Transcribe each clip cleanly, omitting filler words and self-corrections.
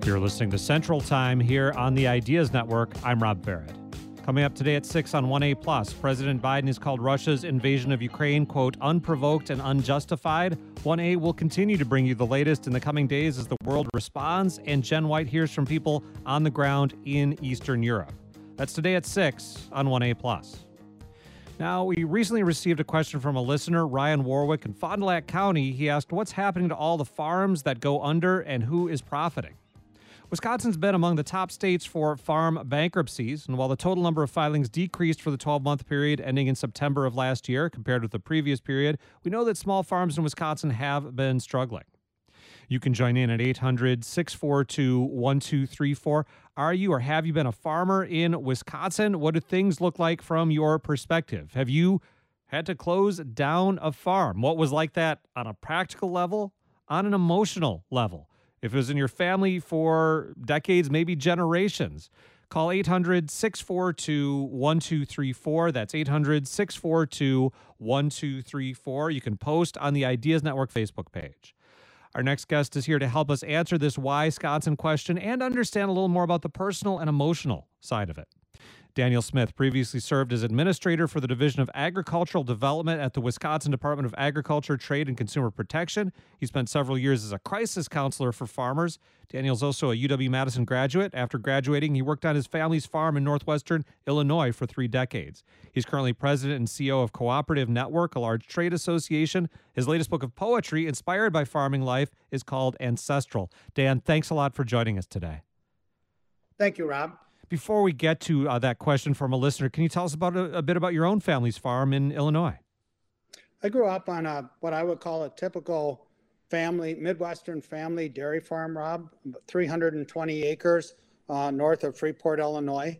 You're listening to Central Time here on the Ideas Network. I'm Rob Barrett. Coming up today at 6 on 1A+, President Biden has called Russia's invasion of Ukraine, quote, unprovoked and unjustified. 1A will continue to bring you the latest in the coming days as the world responds, and Jen White hears from people on the ground in Eastern Europe. That's today at 6 on 1A+. Now, we recently received a question from a listener, Ryan Warwick in Fond du Lac County. He asked, what's happening to all the farms that go under and who is profiting? Wisconsin's been among the top states for farm bankruptcies, and while the total number of filings decreased for the 12-month period ending in September of last year compared with the previous period, we know that small farms in Wisconsin have been struggling. You can join in at 800-642-1234. Are you or have you been a farmer in Wisconsin? What do things look like from your perspective? Have you had to close down a farm? What was like that on a practical level, on an emotional level? If it was in your family for decades, maybe generations, call 800-642-1234. That's 800-642-1234. You can post on the Ideas Network Facebook page. Our next guest is here to help us answer this Wisconsin question and understand a little more about the personal and emotional side of it. Daniel Smith previously served as administrator for the Division of Agricultural Development at the Wisconsin Department of Agriculture, Trade, and Consumer Protection. He spent several years as a crisis counselor for farmers. Daniel's also a UW-Madison graduate. After graduating, he worked on his family's farm in northwestern Illinois for 3 decades. He's currently president and CEO of Cooperative Network, a large trade association. His latest book of poetry, inspired by farming life, is called Ancestral. Dan, thanks a lot for joining us today. Thank you, Rob. Before we get to that question from a listener, can you tell us about a bit about your own family's farm in Illinois? I grew up on what I would call a typical family, Midwestern family dairy farm, Rob, 320 acres north of Freeport, Illinois.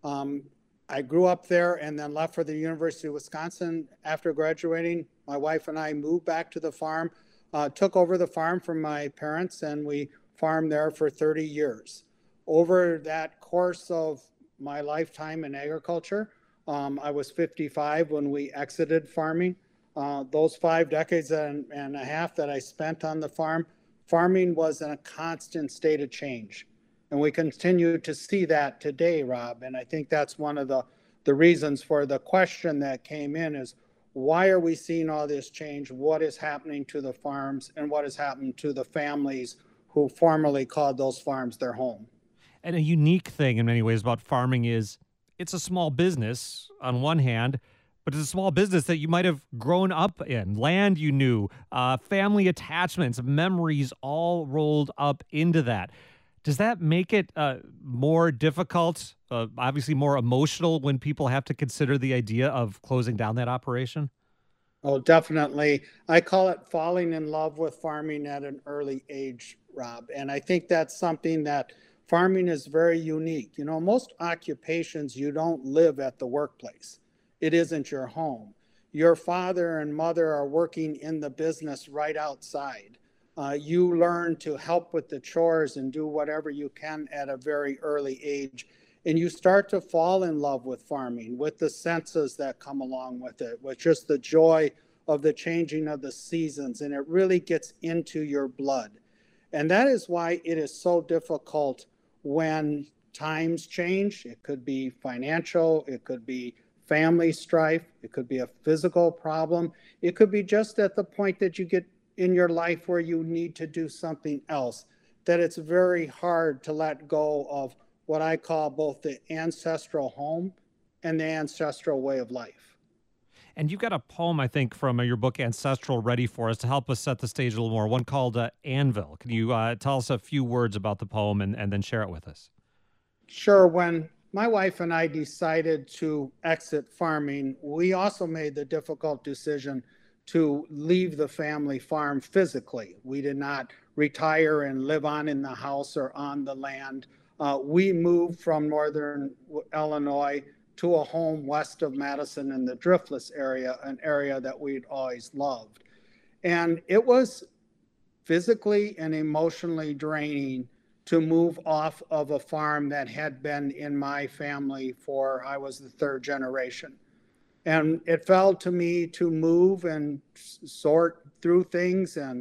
I grew up there and then left for the University of Wisconsin after graduating. My wife and I moved back to the farm, took over the farm from my parents, and we farmed there for 30 years. Over that course of my lifetime in agriculture, I was 55 when we exited farming. Those 5 decades and a half that I spent on the farm, farming was in a constant state of change. And we continue to see that today, Rob. And I think that's one of the reasons for the question that came in is, why are we seeing all this change? What is happening to the farms and what has happened to the families who formerly called those farms their home? And a unique thing in many ways about farming is it's a small business on one hand, but it's a small business that you might have grown up in, land you knew, family attachments, memories all rolled up into that. Does that make it more difficult, obviously more emotional when people have to consider the idea of closing down that operation? Oh, definitely. I call it falling in love with farming at an early age, Rob. And I think that's something that farming is very unique. You know, most occupations, you don't live at the workplace. It isn't your home. Your father and mother are working in the business right outside. You learn to help with the chores and do whatever you can at a very early age. And you start to fall in love with farming, with the senses that come along with it, with just the joy of the changing of the seasons. And it really gets into your blood. And that is why it is so difficult when times change. It could be financial, it could be family strife, it could be a physical problem. It could be just at the point that you get in your life where you need to do something else, that it's very hard to let go of what I call both the ancestral home and the ancestral way of life. And you've got a poem, I think, from your book Ancestral ready for us to help us set the stage a little more, one called Anvil. Can you tell us a few words about the poem and then share it with us? Sure. When my wife and I decided to exit farming, we also made the difficult decision to leave the family farm physically. We did not retire and live on in the house or on the land. We moved from northern Illinois to a home west of Madison in the Driftless area, an area that we'd always loved. And it was physically and emotionally draining to move off of a farm that had been in my family for, I was the 3rd generation. And it fell to me to move and sort through things and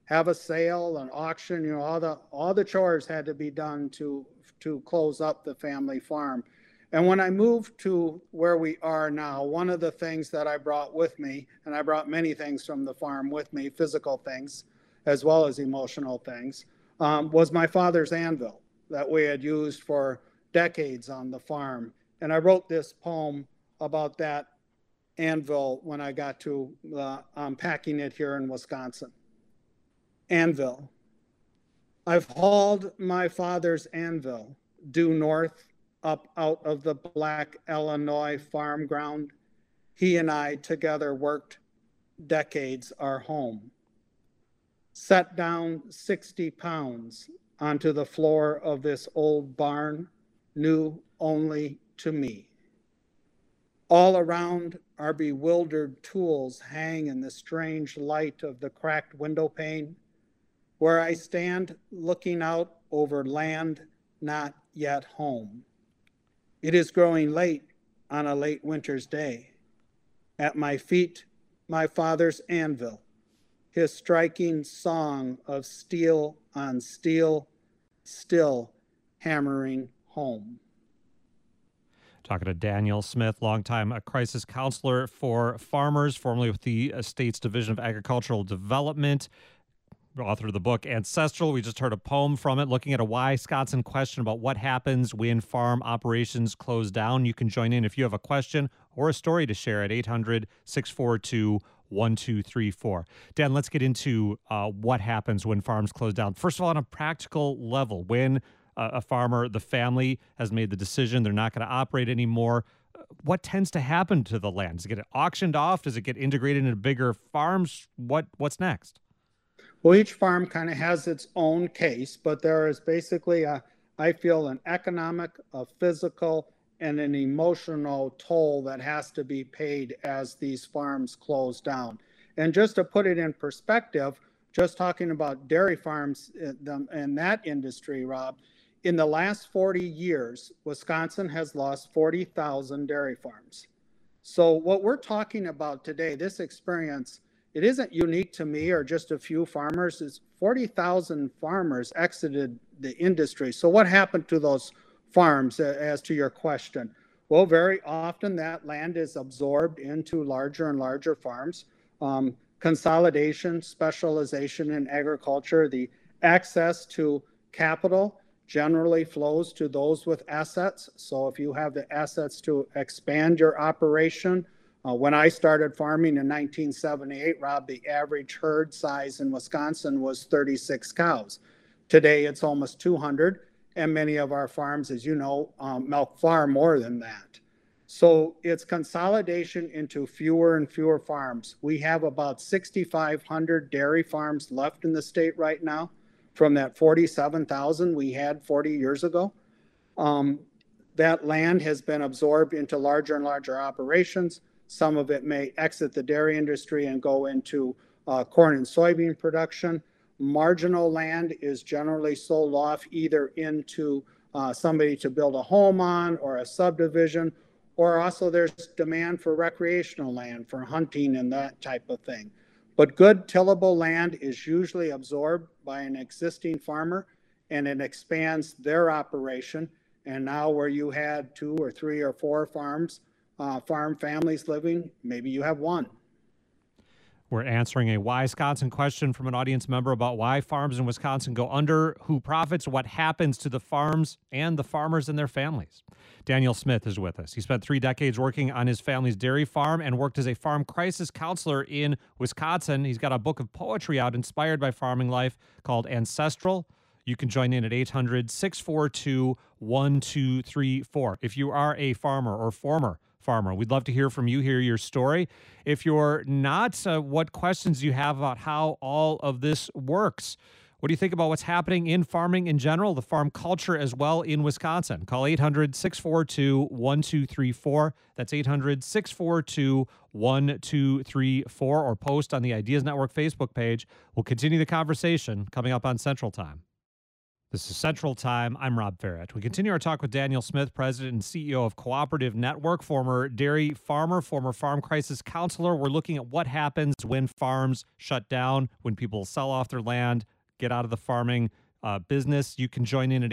have a sale, an auction, you know, all the chores had to be done to close up the family farm. And when I moved to where we are now, one of the things that I brought with me, and I brought many things from the farm with me, physical things as well as emotional things, was my father's anvil that we had used for decades on the farm. And I wrote this poem about that anvil when I got to packing it here in Wisconsin. Anvil. I've hauled my father's anvil due north up out of the black Illinois farm ground. He and I together worked decades our home. Set down 60 pounds onto the floor of this old barn, new only to me. All around our bewildered tools hang in the strange light of the cracked window pane, where I stand looking out over land not yet home. It is growing late on a late winter's day. At my feet, my father's anvil, his striking song of steel on steel, still hammering home. Talking to Daniel Smith, longtime crisis counselor for farmers, formerly with the state's Division of Agricultural Development, author of the book Ancestral. We just heard a poem from it looking at a Wisconsin question about what happens when farm operations close down. You can join in if you have a question or a story to share at 800-642-1234. Dan, let's get into what happens when farms close down. First of all, on a practical level, when a farmer, the family has made the decision they're not going to operate anymore, what tends to happen to the land? Does it get auctioned off? Does it get integrated into bigger farms? What's next? Well, each farm kind of has its own case, but there is basically I feel an economic, a physical, and an emotional toll that has to be paid as these farms close down. And just to put it in perspective, just talking about dairy farms and that industry, Rob, in the last 40 years, Wisconsin has lost 40,000 dairy farms. So what we're talking about today, this experience, it isn't unique to me or just a few farmers. It's 40,000 farmers exited the industry. So what happened to those farms, as to your question? Well, very often that land is absorbed into larger and larger farms. Consolidation, specialization in agriculture, the access to capital generally flows to those with assets. So if you have the assets to expand your operation, when I started farming in 1978, Rob, the average herd size in Wisconsin was 36 cows. Today, it's almost 200, and many of our farms, as you know, milk far more than that. So it's consolidation into fewer and fewer farms. We have about 6,500 dairy farms left in the state right now from that 47,000 we had 40 years ago. That land has been absorbed into larger and larger operations. Some of it may exit the dairy industry and go into corn and soybean production. Marginal land is generally sold off either into somebody to build a home on or a subdivision, or also there's demand for recreational land for hunting and that type of thing. But good tillable land is usually absorbed by an existing farmer and it expands their operation. And now where you had 2 or 3 or 4 farms, farm families living, maybe you have one. We're answering a Wisconsin question from an audience member about why farms in Wisconsin go under, who profits, what happens to the farms and the farmers and their families. Daniel Smith is with us. He spent 3 decades working on his family's dairy farm and worked as a farm crisis counselor in Wisconsin. He's got a book of poetry out inspired by farming life called Ancestral. You can join in at 800-642-1234. If you are a farmer or former farmer, we'd love to hear from you, hear your story. If you're not, what questions do you have about how all of this works? What do you think about what's happening in farming in general, the farm culture as well in Wisconsin? Call 800-642-1234. That's 800-642-1234, or post on the Ideas Network Facebook page. We'll continue the conversation coming up on Central Time. This is Central Time. I'm Rob Barrett. We continue our talk with Daniel Smith, President and CEO of Cooperative Network, former dairy farmer, former farm crisis counselor. We're looking at what happens when farms shut down, when people sell off their land, get out of the farming business. You can join in at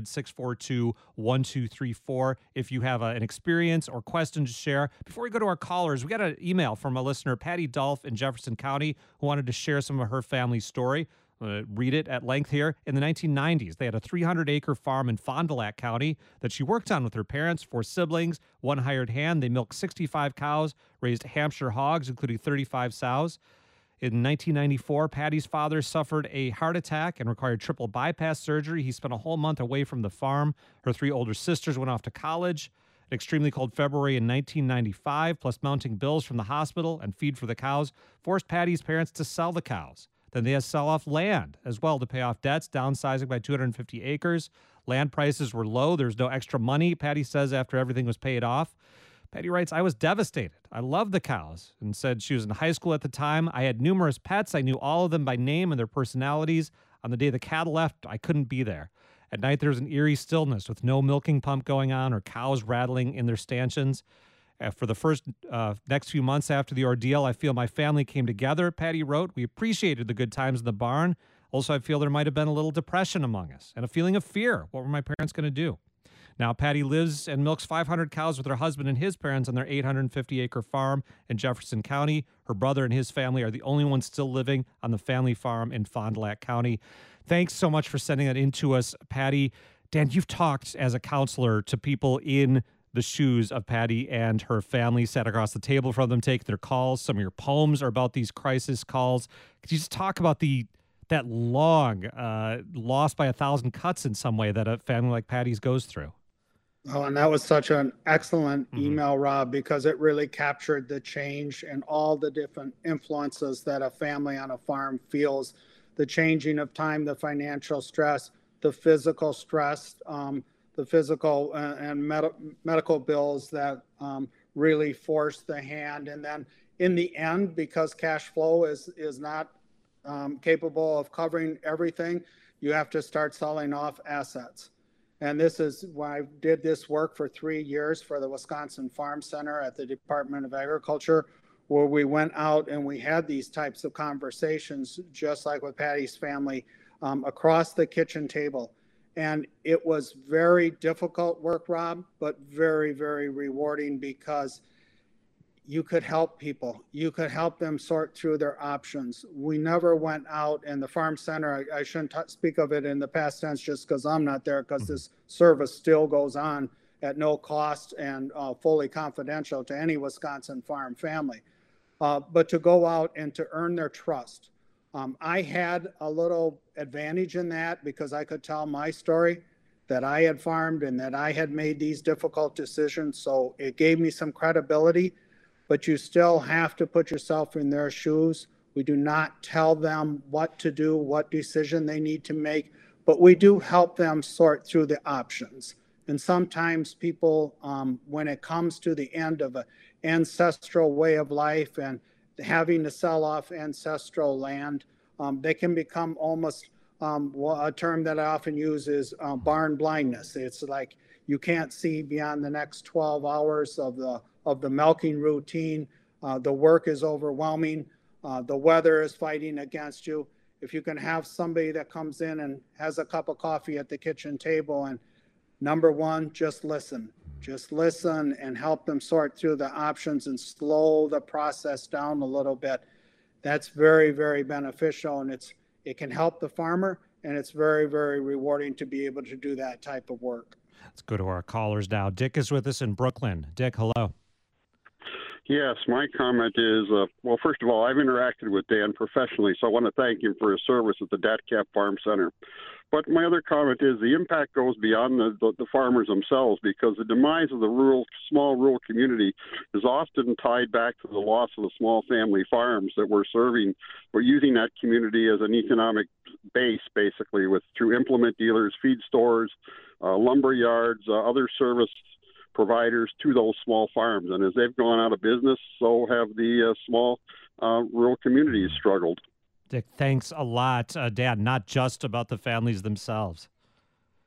800-642-1234 if you have an experience or question to share. Before we go to our callers, we got an email from a listener, Patty Dolph in Jefferson County, who wanted to share some of her family's story. Read it at length here. In the 1990s, they had a 300-acre farm in Fond du Lac County that she worked on with her parents, 4 siblings, 1 hired hand. They milked 65 cows, raised Hampshire hogs, including 35 sows. In 1994, Patty's father suffered a heart attack and required triple bypass surgery. He spent a whole month away from the farm. Her 3 older sisters went off to college. An extremely cold February in 1995, plus mounting bills from the hospital and feed for the cows, forced Patty's parents to sell the cows. Then they had to sell off land as well to pay off debts, downsizing by 250 acres. Land prices were low. There's no extra money, Patty says, after everything was paid off. Patty writes, I was devastated. I loved the cows, and said she was in high school at the time. I had numerous pets. I knew all of them by name and their personalities. On the day the cattle left, I couldn't be there. At night, there was an eerie stillness with no milking pump going on or cows rattling in their stanchions. For the first next few months after the ordeal, I feel my family came together, Patty wrote. We appreciated the good times in the barn. Also, I feel there might have been a little depression among us and a feeling of fear. What were my parents going to do? Now, Patty lives and milks 500 cows with her husband and his parents on their 850-acre farm in Jefferson County. Her brother and his family are the only ones still living on the family farm in Fond du Lac County. Thanks so much for sending that in to us, Patty. Dan, you've talked as a counselor to people in the shoes of Patty and her family, sat across the table from them, take their calls. Some of your poems are about these crisis calls. Could you just talk about that long, lost by 1,000 cuts in some way that a family like Patty's goes through? Oh, and that was such an excellent email, Rob, because it really captured the change and all the different influences that a family on a farm feels. The changing of time, the financial stress, the physical stress, the physical and medical bills that really force the hand. And then in the end, because cash flow is not capable of covering everything, you have to start selling off assets. And this is why I did this work for 3 years for the Wisconsin Farm Center at the Department of Agriculture, where we went out and we had these types of conversations, just like with Patty's family, across the kitchen table. And it was very difficult work, Rob, but very, very rewarding because you could help people. You could help them sort through their options. We never went out in the farm center. I shouldn't speak of it in the past tense just because I'm not there, because this service still goes on at no cost and fully confidential to any Wisconsin farm family. But to go out and to earn their trust. I had a little advantage in that because I could tell my story, that I had farmed and that I had made these difficult decisions. So it gave me some credibility, but you still have to put yourself in their shoes. We do not tell them what to do, what decision they need to make, but we do help them sort through the options. And sometimes people, when it comes to the end of an ancestral way of life and having to sell off ancestral land, they can become almost a term that I often use is barn blindness. It's like you can't see beyond the next 12 hours of the milking routine. The work is overwhelming. The weather is fighting against you. If you can have somebody that comes in and has a cup of coffee at the kitchen table and number one, just listen and help them sort through the options and slow the process down a little bit. That's very, very beneficial, and it can help the farmer, and it's very, very rewarding to be able to do that type of work. Let's go to our callers now. Dick is with us in Brooklyn. Dick, hello. Yes, my comment is, well, first of all, I've interacted with Dan professionally, so I want to thank him for his service at the DATCAP Farm Center. But my other comment is the impact goes beyond the farmers themselves, because the demise of the small rural community is often tied back to the loss of the small family farms that we're serving. We're using that community as an economic base, basically, through implement dealers, feed stores, lumber yards, other service providers to those small farms. And as they've gone out of business, so have the small rural communities struggled. Dick, thanks a lot. Dad, not just about the families themselves.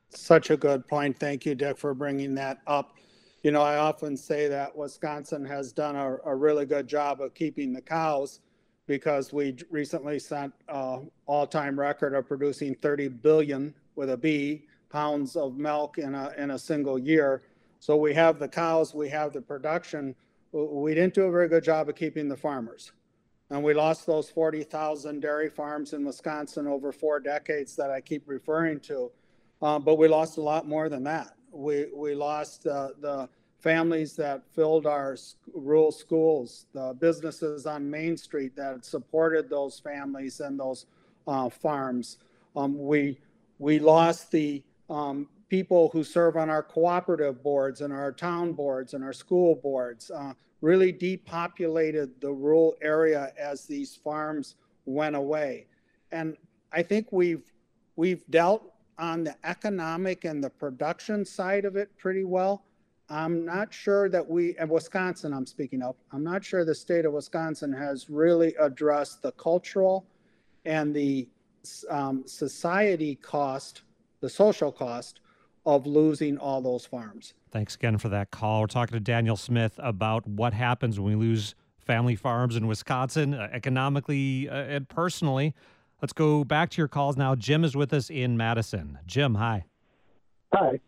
Such a good point. Thank you, Dick, for bringing that up. You know, I often say that Wisconsin has done a really good job of keeping the cows because we recently set an all-time record of producing 30 billion with a B pounds of milk in a single year. So we have the cows, we have the production. We didn't do a very good job of keeping the farmers. And we lost those 40,000 dairy farms in Wisconsin over 4 decades that I keep referring to. But we lost a lot more than that. We lost the families that filled our rural schools, the businesses on Main Street that supported those families and those farms. We lost the people who serve on our cooperative boards and our town boards and our school boards. Really depopulated the rural area as these farms went away. And I think we've dealt on the economic and the production side of it pretty well. I'm not sure that and Wisconsin I'm speaking of, I'm not sure the state of Wisconsin has really addressed the cultural and the society cost, the social cost of losing all those farms. Thanks again for that call. We're talking to Daniel Smith about what happens when we lose family farms in Wisconsin, economically and personally. Let's go back to your calls now. Jim is with us in Madison. Jim, hi. Hi.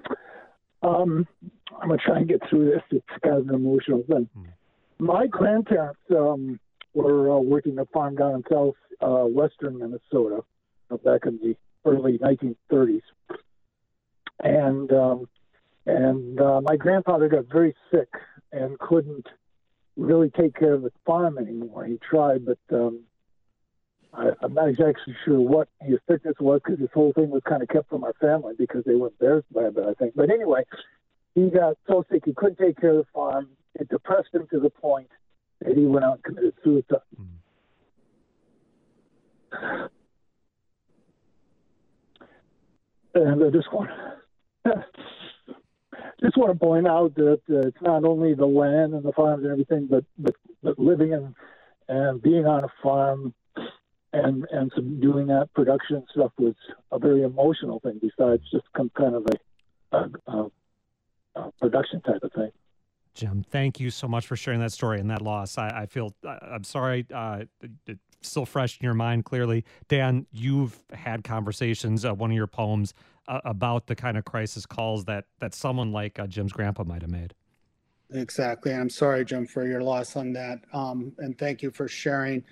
I'm going to try and get through this. It's kind of an emotional thing. My grandparents were working a farm down in southwestern Minnesota back in the early 1930s. And my grandfather got very sick and couldn't really take care of the farm anymore. He tried, but I'm not exactly sure what his sickness was because this whole thing was kind of kept from our family because they were embarrassed by it, I think. But anyway, he got so sick he couldn't take care of the farm. It depressed him to the point that he went out and committed suicide. And I just want to point out that it's not only the land and the farms and everything, but living in and being on a farm and some doing that production stuff was a very emotional thing besides just kind of a production type of thing. Jim, thank you so much for sharing that story and that loss. I'm sorry, it's still fresh in your mind, clearly. Dan, you've had conversations, one of your poems, about the kind of crisis calls that someone like Jim's grandpa might have made. Exactly. And I'm sorry, Jim, for your loss on that. And thank you for sharing.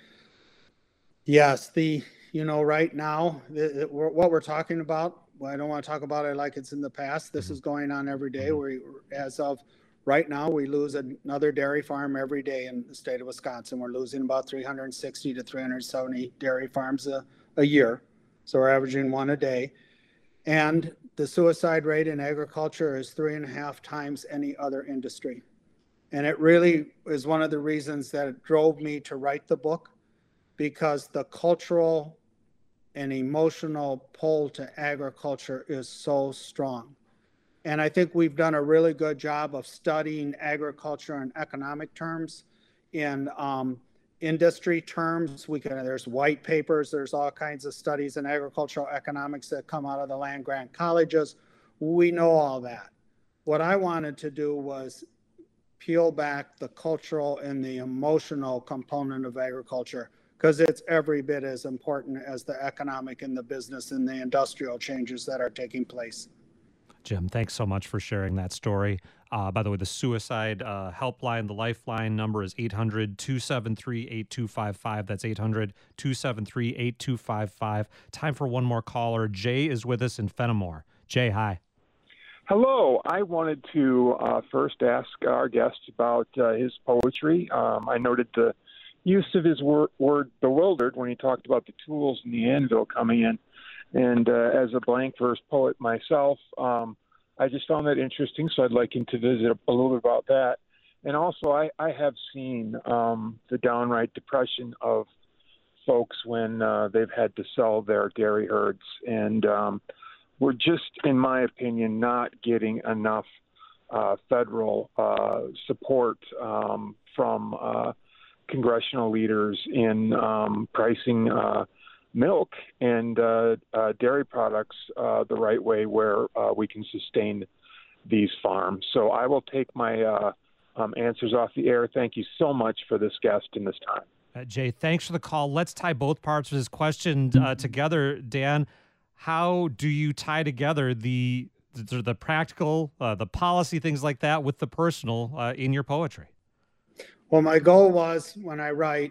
Yes, right now, what we're talking about, well, I don't want to talk about it like it's in the past. This is going on every day. As of right now, we lose another dairy farm every day in the state of Wisconsin. We're losing about 360 to 370 dairy farms a year. So we're averaging one a day. And the suicide rate in agriculture is 3.5 times any other industry. And it really is one of the reasons that it drove me to write the book, because the cultural and emotional pull to agriculture is so strong. And I think we've done a really good job of studying agriculture in economic terms. In industry terms, there's white papers, there's all kinds of studies in agricultural economics that come out of the land-grant colleges. We know all that. What I wanted to do was peel back the cultural and the emotional component of agriculture, because it's every bit as important as the economic and the business and the industrial changes that are taking place. Jim, thanks so much for sharing that story. By the way, the suicide helpline, the lifeline number is 800-273-8255. That's 800-273-8255. Time for one more caller. Jay is with us in Fenimore. Jay, hi. Hello. I wanted to first ask our guest about his poetry. I noted the use of his word bewildered when he talked about the tools and the anvil coming in. And as a blank verse poet myself, I just found that interesting, so I'd like him to visit a little bit about that. And also, I have seen the downright depression of folks when they've had to sell their dairy herds. And we're just, in my opinion, not getting enough federal support from congressional leaders in pricing milk and dairy products the right way where we can sustain these farms. So I will take my answers off the air. Thank you so much for this guest and this time. Jay, thanks for the call. Let's tie both parts of this question together. Dan, how do you tie together the practical, the policy, things like that with the personal in your poetry? Well, my goal was when I write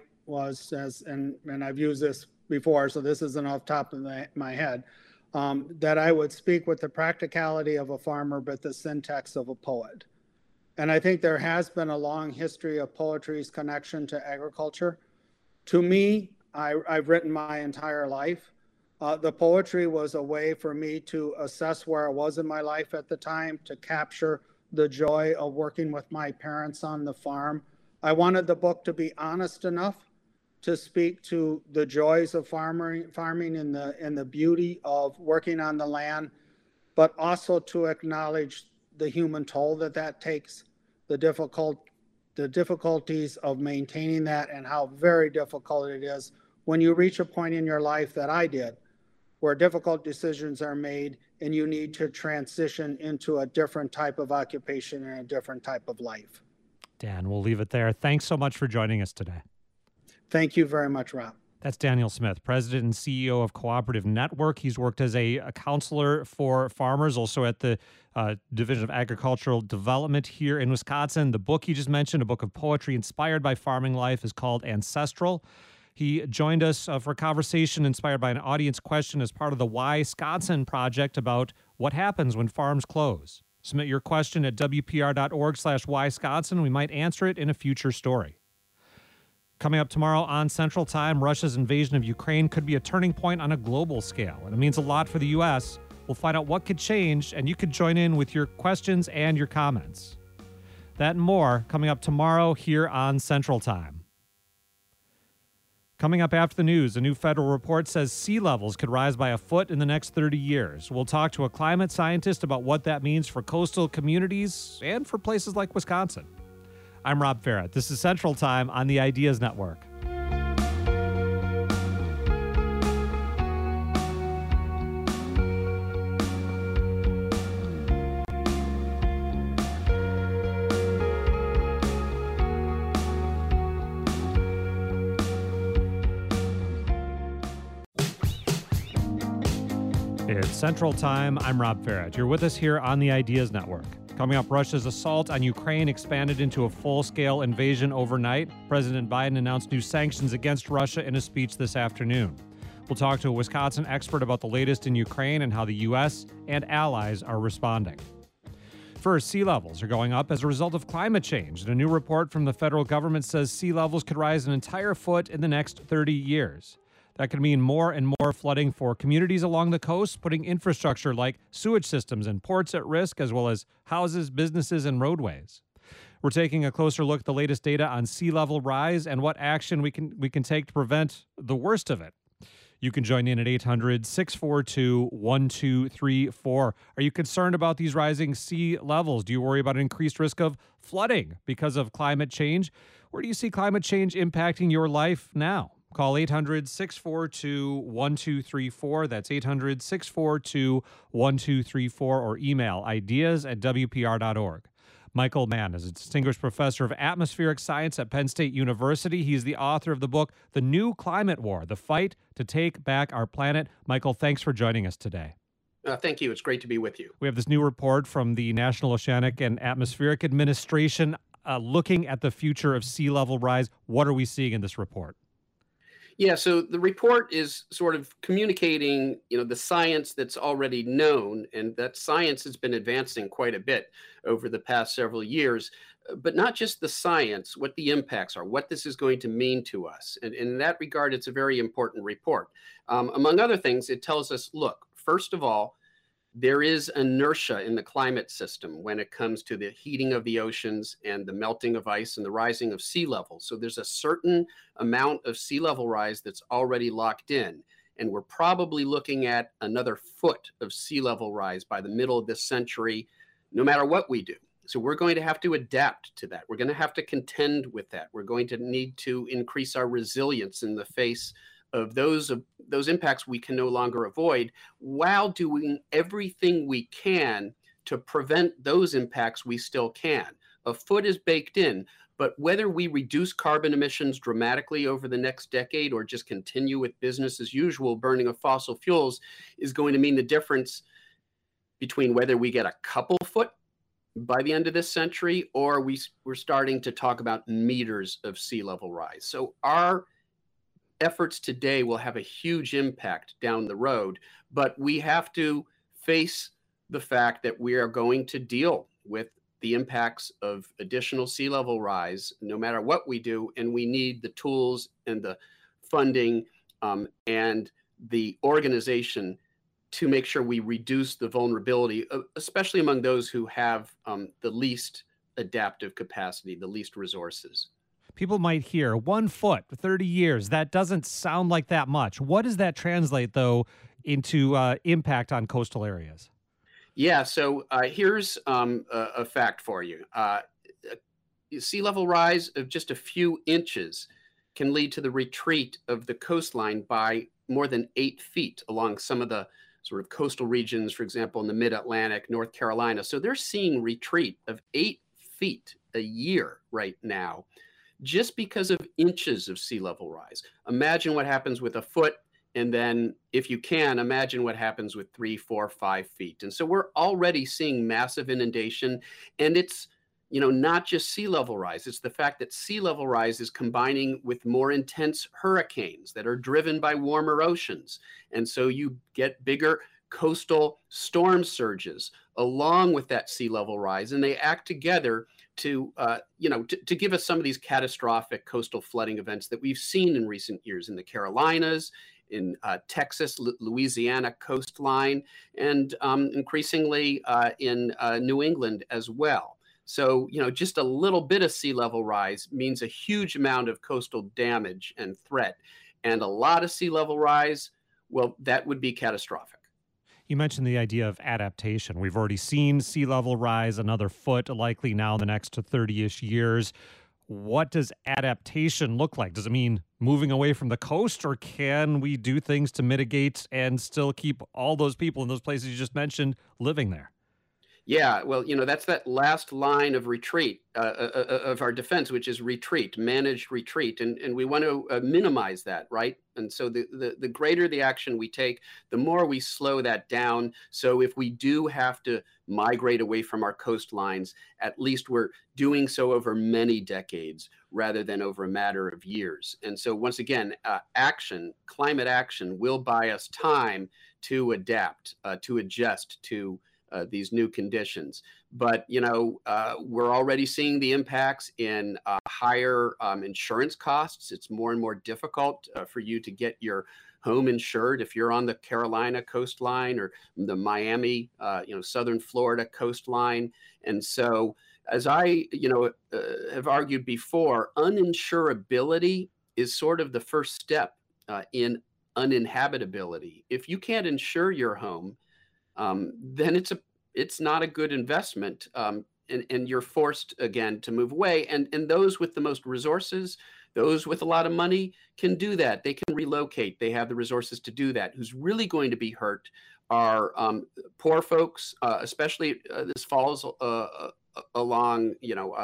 and I've used this before, so this isn't off the top of my head, that I would speak with the practicality of a farmer, but the syntax of a poet. And I think there has been a long history of poetry's connection to agriculture. To me, I've written my entire life. The poetry was a way for me to assess where I was in my life at the time, to capture the joy of working with my parents on the farm. I wanted the book to be honest enough to speak to the joys of farming and the beauty of working on the land, but also to acknowledge the human toll that takes, the difficulties of maintaining that, and how very difficult it is when you reach a point in your life that I did, where difficult decisions are made and you need to transition into a different type of occupation and a different type of life. Dan, we'll leave it there. Thanks so much for joining us today. Thank you very much, Rob. That's Daniel Smith, President and CEO of Cooperative Network. He's worked as a counselor for farmers, also at the Division of Agricultural Development here in Wisconsin. The book he just mentioned, a book of poetry inspired by farming life, is called Ancestral. He joined us for a conversation inspired by an audience question as part of the Wisconsin project about what happens when farms close. Submit your question at wpr.org/Wisconsin. We might answer it in a future story. Coming up tomorrow on Central Time, Russia's invasion of Ukraine could be a turning point on a global scale, and it means a lot for the U.S. We'll find out what could change, and you could join in with your questions and your comments. That and more coming up tomorrow here on Central Time. Coming up after the news, a new federal report says sea levels could rise by a foot in the next 30 years. We'll talk to a climate scientist about what that means for coastal communities and for places like Wisconsin. I'm Rob Ferret. This is Central Time on the Ideas Network. It's Central Time. I'm Rob Ferret. You're with us here on the Ideas Network. Coming up, Russia's assault on Ukraine expanded into a full-scale invasion overnight. President Biden announced new sanctions against Russia in a speech this afternoon. We'll talk to a Wisconsin expert about the latest in Ukraine and how the U.S. and allies are responding. First, sea levels are going up as a result of climate change. And a new report from the federal government says sea levels could rise an entire foot in the next 30 years. That could mean more and more flooding for communities along the coast, putting infrastructure like sewage systems and ports at risk, as well as houses, businesses, and roadways. We're taking a closer look at the latest data on sea level rise and what action we can take to prevent the worst of it. You can join in at 800-642-1234. Are you concerned about these rising sea levels? Do you worry about an increased risk of flooding because of climate change? Where do you see climate change impacting your life now? Call 800-642-1234. That's 800-642-1234, or email ideas@wpr.org. Michael Mann is a distinguished professor of atmospheric science at Penn State University. He's the author of the book, The New Climate War, The Fight to Take Back Our Planet. Michael, thanks for joining us today. Thank you. It's great to be with you. We have this new report from the National Oceanic and Atmospheric Administration looking at the future of sea level rise. What are we seeing in this report? Yeah, so the report is sort of communicating, the science that's already known, and that science has been advancing quite a bit over the past several years, but not just the science, what the impacts are, what this is going to mean to us. And in that regard, it's a very important report. Among other things, it tells us, look, first of all, there is inertia in the climate system when it comes to the heating of the oceans and the melting of ice and the rising of sea levels. So there's a certain amount of sea level rise that's already locked in. And we're probably looking at another foot of sea level rise by the middle of this century, no matter what we do. So we're going to have to adapt to that. We're going to have to contend with that. We're going to need to increase our resilience in the face of those impacts we can no longer avoid, while doing everything we can to prevent those impacts we still can. A foot is baked in, but whether we reduce carbon emissions dramatically over the next decade or just continue with business as usual burning of fossil fuels is going to mean the difference between whether we get a couple foot by the end of this century or we're starting to talk about meters of sea level rise. So our efforts today will have a huge impact down the road, but we have to face the fact that we are going to deal with the impacts of additional sea level rise no matter what we do, and we need the tools and the funding and the organization to make sure we reduce the vulnerability, especially among those who have the least adaptive capacity, the least resources. People might hear 1 foot, 30 years. That doesn't sound like that much. What does that translate, though, into impact on coastal areas? Yeah, so here's a fact for you. Sea level rise of just a few inches can lead to the retreat of the coastline by more than 8 feet along some of the sort of coastal regions, for example, in the mid-Atlantic, North Carolina. So they're seeing retreat of 8 feet a year right now, just because of inches of sea level rise. Imagine what happens with a foot. And then if you can, imagine what happens with 3, 4, 5 feet. And so we're already seeing massive inundation. And it's, not just sea level rise. It's the fact that sea level rise is combining with more intense hurricanes that are driven by warmer oceans. And so you get bigger coastal storm surges along with that sea level rise. And they act together to give us some of these catastrophic coastal flooding events that we've seen in recent years in the Carolinas, in Texas, Louisiana coastline, and increasingly in New England as well. So, just a little bit of sea level rise means a huge amount of coastal damage and threat. And a lot of sea level rise, well, that would be catastrophic. You mentioned the idea of adaptation. We've already seen sea level rise another foot, likely now in the next 30-ish years. What does adaptation look like? Does it mean moving away from the coast, or can we do things to mitigate and still keep all those people in those places you just mentioned living there? Yeah, well, that's that last line of retreat, of our defense, which is retreat, managed retreat. And we want to minimize that, right? And so the greater the action we take, the more we slow that down. So if we do have to migrate away from our coastlines, at least we're doing so over many decades rather than over a matter of years. And so once again, climate action will buy us time to adapt, to adjust to these new conditions. But, we're already seeing the impacts in higher insurance costs. It's more and more difficult for you to get your home insured if you're on the Carolina coastline or the Miami, southern Florida coastline. And so, as I, have argued before, uninsurability is sort of the first step in uninhabitability. If you can't insure your home, then it's not a good investment, and you're forced again to move away. And those with the most resources, those with a lot of money, can do that. They can relocate. They have the resources to do that. Who's really going to be hurt are poor folks, especially this falls along.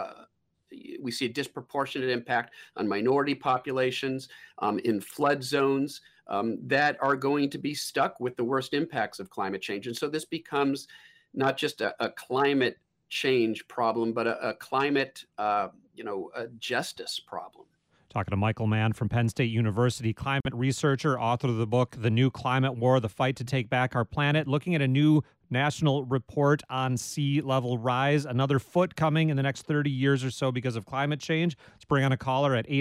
We see a disproportionate impact on minority populations in flood zones. That are going to be stuck with the worst impacts of climate change. And so this becomes not just a climate change problem, but a climate, a justice problem. Talking to Michael Mann from Penn State University, climate researcher, author of the book, The New Climate War, The Fight to Take Back Our Planet, looking at a new national report on sea level rise. Another foot coming in the next 30 years or so because of climate change. Let's bring on a caller at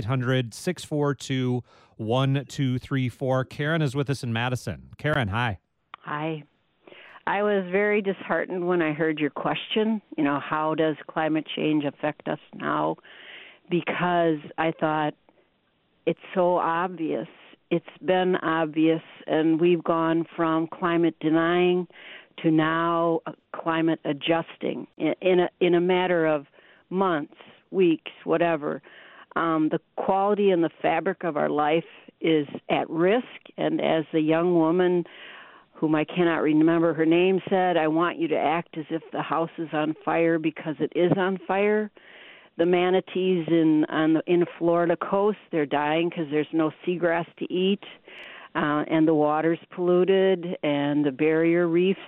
800-642-1234. Karen is with us in Madison. Karen, hi. Hi. I was very disheartened when I heard your question, how does climate change affect us now? Because I thought it's so obvious. It's been obvious, and we've gone from climate denying to now climate adjusting in a matter of months, weeks, whatever. The quality and the fabric of our life is at risk. And as the young woman, whom I cannot remember her name, said, I want you to act as if the house is on fire because it is on fire. The manatees in Florida coast, they're dying because there's no seagrass to eat, and the water's polluted, and the barrier reefs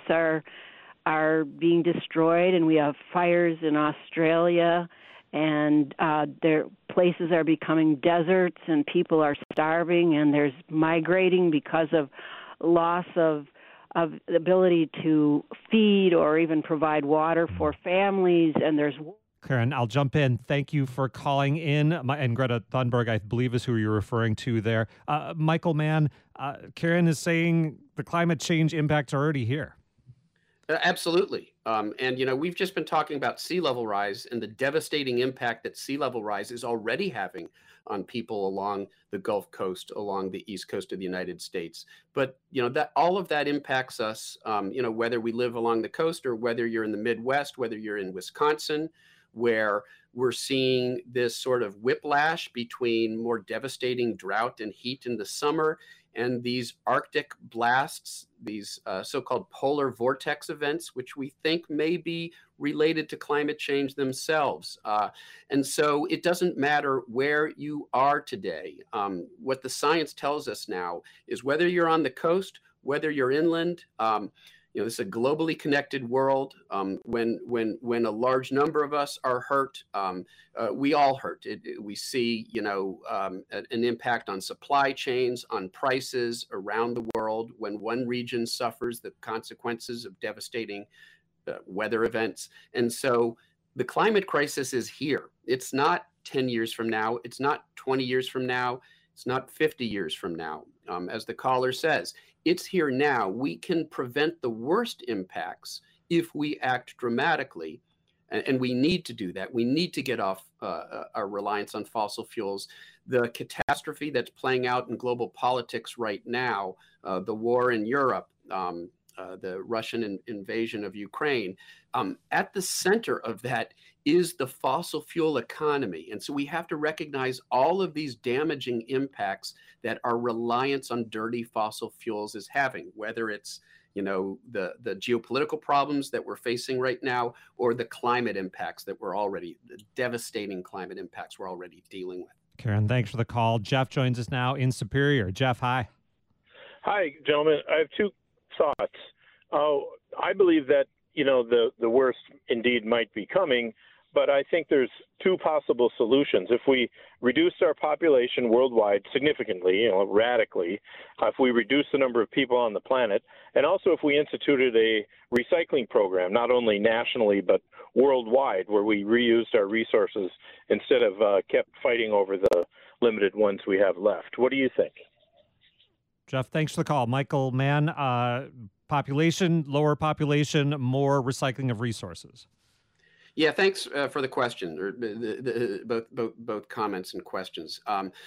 are being destroyed, and we have fires in Australia, and their places are becoming deserts, and people are starving, and there's migrating because of loss of the ability to feed or even provide water for families, and there's... Karen, I'll jump in. Thank you for calling in. And Greta Thunberg, I believe, is who you're referring to there. Michael Mann, Karen is saying the climate change impacts are already here. Absolutely. And, we've just been talking about sea level rise and the devastating impact that sea level rise is already having on people along the Gulf Coast, along the East Coast of the United States. But, that all of that impacts us, whether we live along the coast or whether you're in the Midwest, whether you're in Wisconsin, where we're seeing this sort of whiplash between more devastating drought and heat in the summer and these Arctic blasts, these so-called polar vortex events, which we think may be related to climate change themselves. And so it doesn't matter where you are today. What the science tells us now is whether you're on the coast, whether you're inland, this is a globally connected world. When a large number of us are hurt, we all hurt. We see, an impact on supply chains, on prices around the world. When one region suffers the consequences of devastating weather events, and so the climate crisis is here. It's not 10 years from now. It's not 20 years from now. It's not 50 years from now. As the caller says, it's here now. We can prevent the worst impacts if we act dramatically, and we need to do that. We need to get off our reliance on fossil fuels. The catastrophe that's playing out in global politics right now, the war in Europe, the Russian invasion of Ukraine, at the center of that is the fossil fuel economy. And so we have to recognize all of these damaging impacts that our reliance on dirty fossil fuels is having, whether it's the geopolitical problems that we're facing right now or the climate impacts that the devastating climate impacts we're already dealing with. Karen, thanks for the call. Jeff joins us now in Superior. Jeff, hi. Hi, gentlemen. I have two thoughts. I believe that, the worst indeed might be coming, but I think there's two possible solutions. If we reduce our population worldwide significantly, radically, if we reduce the number of people on the planet, and also if we instituted a recycling program, not only nationally but worldwide, where we reused our resources instead of kept fighting over the limited ones we have left. What do you think? Jeff, thanks for the call. Michael Mann, population, lower population, more recycling of resources. Yeah, thanks for the question, or both comments and questions.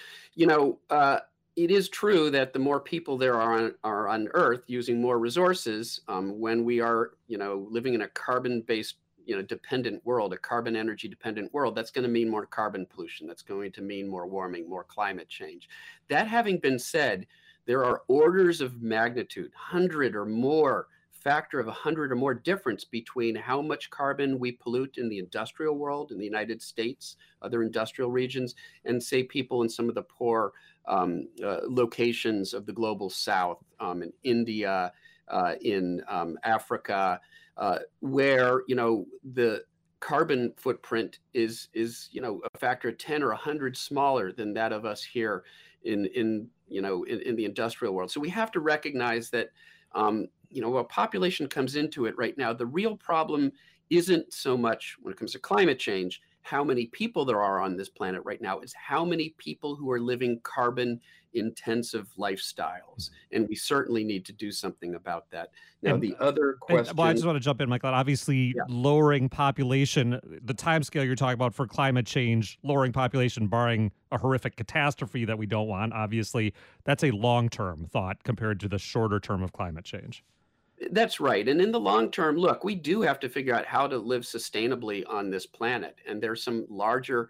It is true that the more people there are on Earth using more resources, when we are, living in a carbon-based, dependent world, a carbon energy dependent world, that's going to mean more carbon pollution. That's going to mean more warming, more climate change. That having been said, there are orders of magnitude, 100 or more, factor of 100 or more difference between how much carbon we pollute in the industrial world in the United States, other industrial regions, and say people in some of the poor locations of the global South, in India, in Africa, where the carbon footprint is a factor of 10 or 100 smaller than that of us here in the industrial world. So we have to recognize that a population comes into it right now. The real problem isn't so much when it comes to climate change, how many people there are on this planet right now. It's how many people who are living carbon intensive lifestyles. And we certainly need to do something about that. Now, the other question. Well, I just want to jump in, Michael. Obviously, lowering population, the timescale you're talking about for climate change, lowering population, barring a horrific catastrophe that we don't want, obviously, that's a long-term thought compared to the shorter term of climate change. That's right. And in the long term, look, we do have to figure out how to live sustainably on this planet. And there's some larger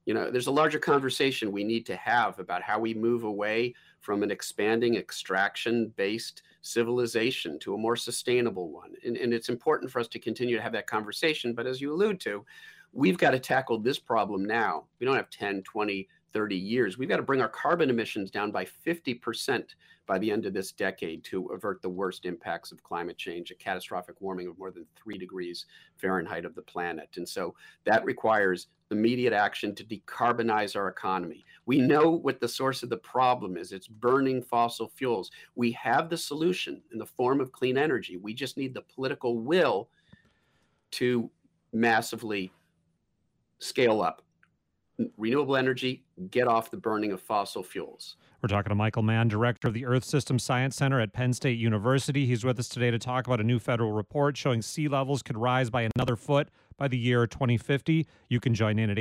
There's a larger conversation we need to have about how we move away from an expanding extraction-based civilization to a more sustainable one. And it's important for us to continue to have that conversation. But as you allude to, we've got to tackle this problem now. We don't have 10, 20, 30 years. We've got to bring our carbon emissions down by 50% by the end of this decade to avert the worst impacts of climate change, a catastrophic warming of more than 3 degrees Fahrenheit of the planet. And so that requires immediate action to decarbonize our economy. We know what the source of the problem is. It's burning fossil fuels. We have the solution in the form of clean energy. We just need the political will to massively scale up renewable energy, get off the burning of fossil fuels. We're talking to Michael Mann, director of the Earth System Science Center at Penn State University. He's with us today to talk about a new federal report showing sea levels could rise by another foot by the year 2050. You can join in at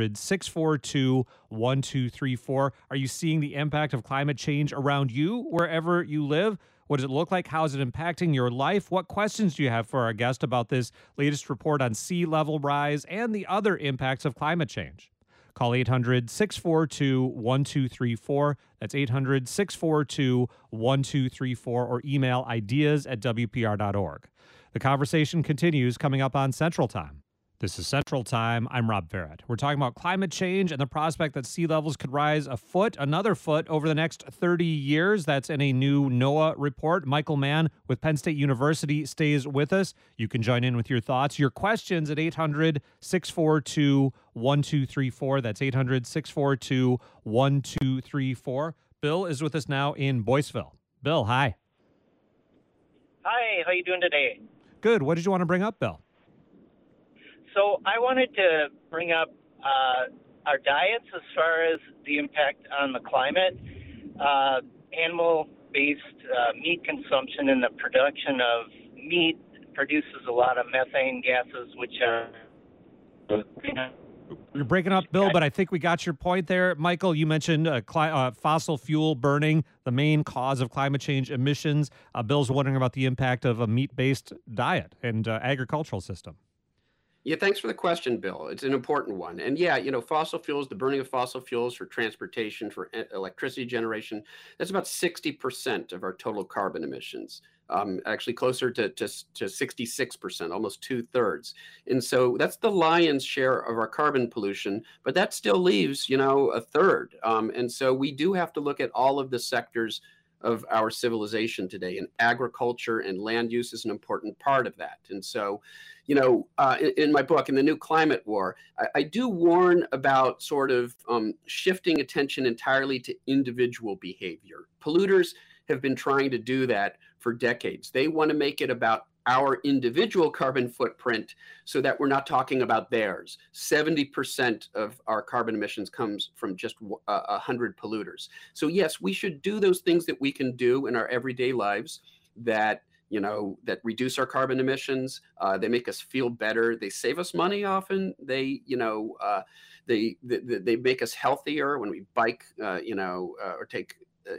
800-642-1234. Are you seeing the impact of climate change around you, wherever you live? What does it look like? How is it impacting your life? What questions do you have for our guest about this latest report on sea level rise and the other impacts of climate change? Call 800-642-1234. That's 800-642-1234, or email ideas@wpr.org. The conversation continues coming up on Central Time. This is Central Time. I'm Rob Barrett. We're talking about climate change and the prospect that sea levels could rise another foot over the next 30 years. That's in a new NOAA report. Michael Mann with Penn State University stays with us. You can join in with your thoughts, your questions at 800-642-1234. That's 800-642-1234. Bill is with us now in Boyceville. Bill, hi. Hi, how you doing today? Good. What did you want to bring up, Bill? So I wanted to bring up our diets as far as the impact on the climate. Animal-based meat consumption and the production of meat produces a lot of methane gases, which are... You're breaking up, Bill, but I think we got your point there. Michael, you mentioned fossil fuel burning, the main cause of climate change emissions. Bill's wondering about the impact of a meat-based diet and agricultural system. Yeah, thanks for the question, Bill. It's an important one. And yeah, fossil fuels, the burning of fossil fuels for transportation, for electricity generation, that's about 60% of our total carbon emissions. Actually closer to 66%, almost 2/3. And so that's the lion's share of our carbon pollution, but that still leaves, a third. And so we do have to look at all of the sectors of our civilization today, and agriculture and land use is an important part of that. And so, in my book, in The New Climate War, I do warn about sort of shifting attention entirely to individual behavior. Polluters have been trying to do that for decades. They want to make it about our individual carbon footprint so that we're not talking about theirs. 70% of our carbon emissions comes from just 100 polluters. So yes, we should do those things that we can do in our everyday lives that reduce our carbon emissions. They make us feel better. They save us money often. They make us healthier when we bike, or take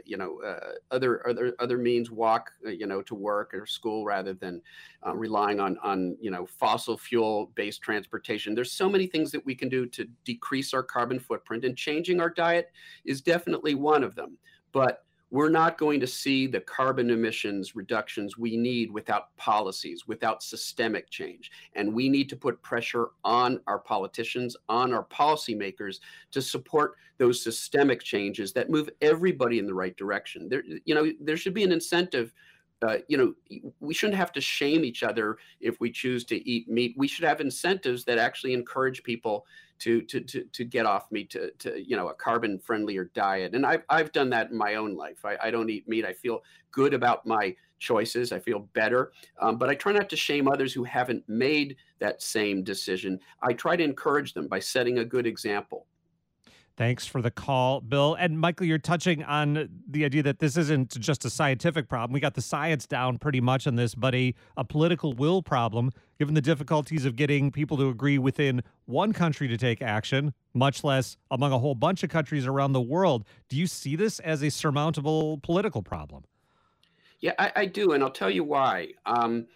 other means, walk, to work or school, rather than relying on fossil fuel based transportation. There's so many things that we can do to decrease our carbon footprint, and changing our diet is definitely one of them. But we're not going to see the carbon emissions reductions we need without policies, without systemic change. And we need to put pressure on our politicians, on our policymakers, to support those systemic changes that move everybody in the right direction. There should be an incentive. We shouldn't have to shame each other if we choose to eat meat. We should have incentives that actually encourage people to get off meat, to a carbon friendlier diet. And I've done that in my own life. I don't eat meat. I feel good about my choices. I feel better. But I try not to shame others who haven't made that same decision. I try to encourage them by setting a good example. Thanks for the call, Bill. And Michael, you're touching on the idea that this isn't just a scientific problem. We got the science down pretty much on this, but a political will problem, given the difficulties of getting people to agree within one country to take action, much less among a whole bunch of countries around the world. Do you see this as a surmountable political problem? Yeah, I do, and I'll tell you why.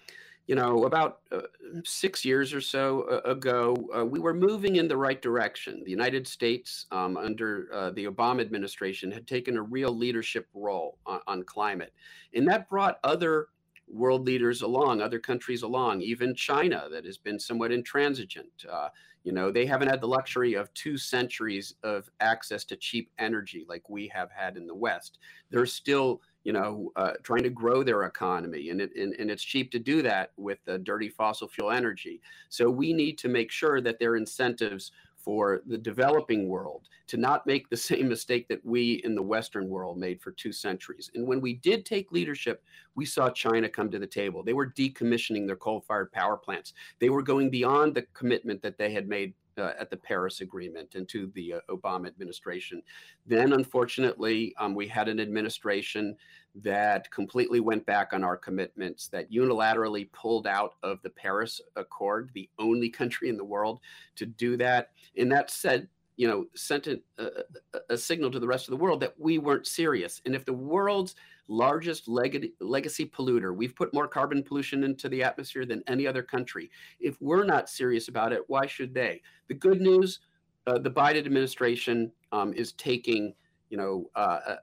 About 6 years or so ago, we were moving in the right direction. The United States, under the Obama administration, had taken a real leadership role on climate. And that brought other world leaders along, other countries along, even China, that has been somewhat intransigent. They haven't had the luxury of 2 centuries of access to cheap energy like we have had in the West. They're still trying to grow their economy, and it's cheap to do that with dirty fossil fuel energy. So we need to make sure that there are incentives for the developing world to not make the same mistake that we in the Western world made for 2 centuries. And when we did take leadership, we saw China come to the table. They were decommissioning their coal-fired power plants. They were going beyond the commitment that they had made at the Paris Agreement and to the Obama administration. Then, unfortunately, we had an administration that completely went back on our commitments, that unilaterally pulled out of the Paris Accord, the only country in the world to do that. And that sent a signal to the rest of the world that we weren't serious. And if the world's largest legacy polluter, we've put more carbon pollution into the atmosphere than any other country. If we're not serious about it, why should they? The good news, the Biden administration is taking a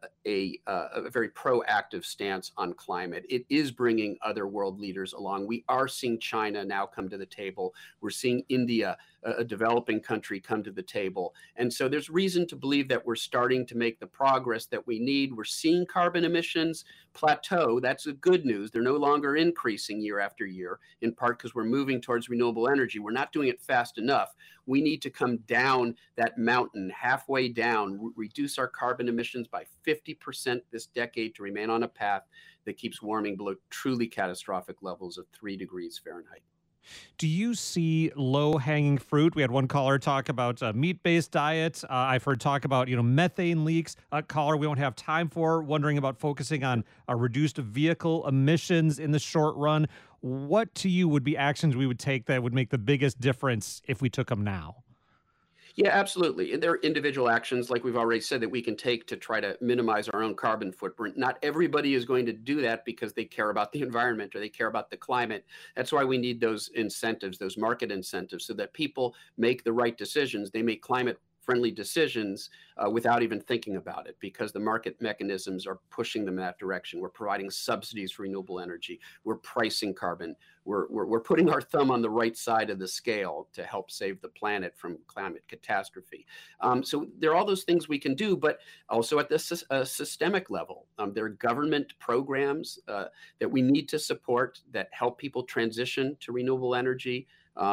very proactive stance on climate. It is bringing other world leaders along. We are seeing China now come to the table. We're seeing India, a developing country, come to the table. And so there's reason to believe that we're starting to make the progress that we need. We're seeing carbon emissions plateau. That's the good news. They're no longer increasing year after year, in part because we're moving towards renewable energy. We're not doing it fast enough. We need to come down that mountain, halfway down, reduce our carbon emissions by 50% this decade to remain on a path that keeps warming below truly catastrophic levels of 3 degrees Fahrenheit. Do you see low-hanging fruit? We had one caller talk about meat-based diets. I've heard talk about, methane leaks. A caller we don't have time for, wondering about focusing on reduced vehicle emissions in the short run. What to you would be actions we would take that would make the biggest difference if we took them now? Yeah, absolutely. And there are individual actions, like we've already said, that we can take to try to minimize our own carbon footprint. Not everybody is going to do that because they care about the environment or they care about the climate. That's why we need those incentives, those market incentives, so that people make the right decisions. They make climate-friendly decisions without even thinking about it, because the market mechanisms are pushing them in that direction. We're providing subsidies for renewable energy. We're pricing carbon. We're putting our thumb on the right side of the scale to help save the planet from climate catastrophe. So there are all those things we can do, but also at the systemic level. There are government programs that we need to support that help people transition to renewable energy.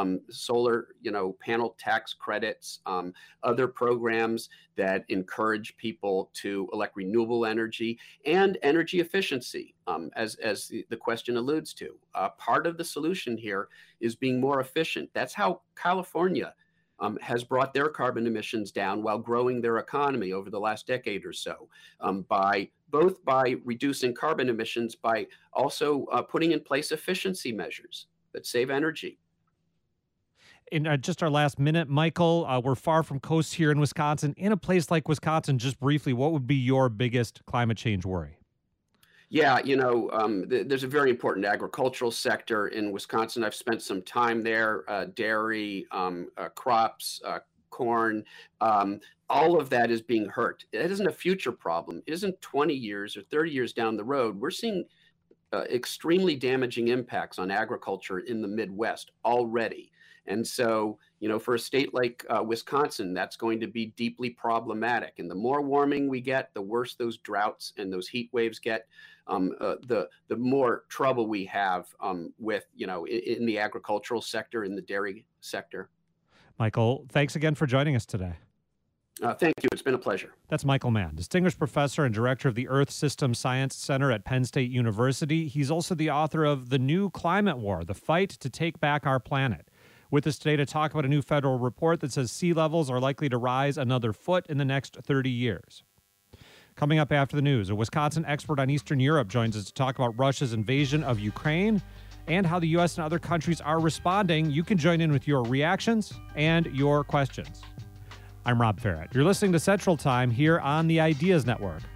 Solar, panel tax credits, other programs that encourage people to elect renewable energy and energy efficiency, as the question alludes to. Part of the solution here is being more efficient. That's how California has brought their carbon emissions down while growing their economy over the last decade or so, by reducing carbon emissions, by also putting in place efficiency measures that save energy. In just our last minute, Michael, we're far from coast here in Wisconsin. In a place like Wisconsin, just briefly, what would be your biggest climate change worry? Yeah, there's a very important agricultural sector in Wisconsin. I've spent some time there, dairy, crops, corn, all of that is being hurt. It isn't a future problem. It isn't 20 years or 30 years down the road. We're seeing extremely damaging impacts on agriculture in the Midwest already. And so, for a state like Wisconsin, that's going to be deeply problematic. And the more warming we get, the worse those droughts and those heat waves get, the more trouble we have with, in the agricultural sector, in the dairy sector. Michael, thanks again for joining us today. Thank you. It's been a pleasure. That's Michael Mann, Distinguished Professor and Director of the Earth System Science Center at Penn State University. He's also the author of The New Climate War, The Fight to Take Back Our Planet. With us today to talk about a new federal report that says sea levels are likely to rise another foot in the next 30 years. Coming up after the news, a Wisconsin expert on Eastern Europe joins us to talk about Russia's invasion of Ukraine and how the U.S. and other countries are responding. You can join in with your reactions and your questions. I'm Rob Ferret. You're listening to Central Time here on the Ideas Network.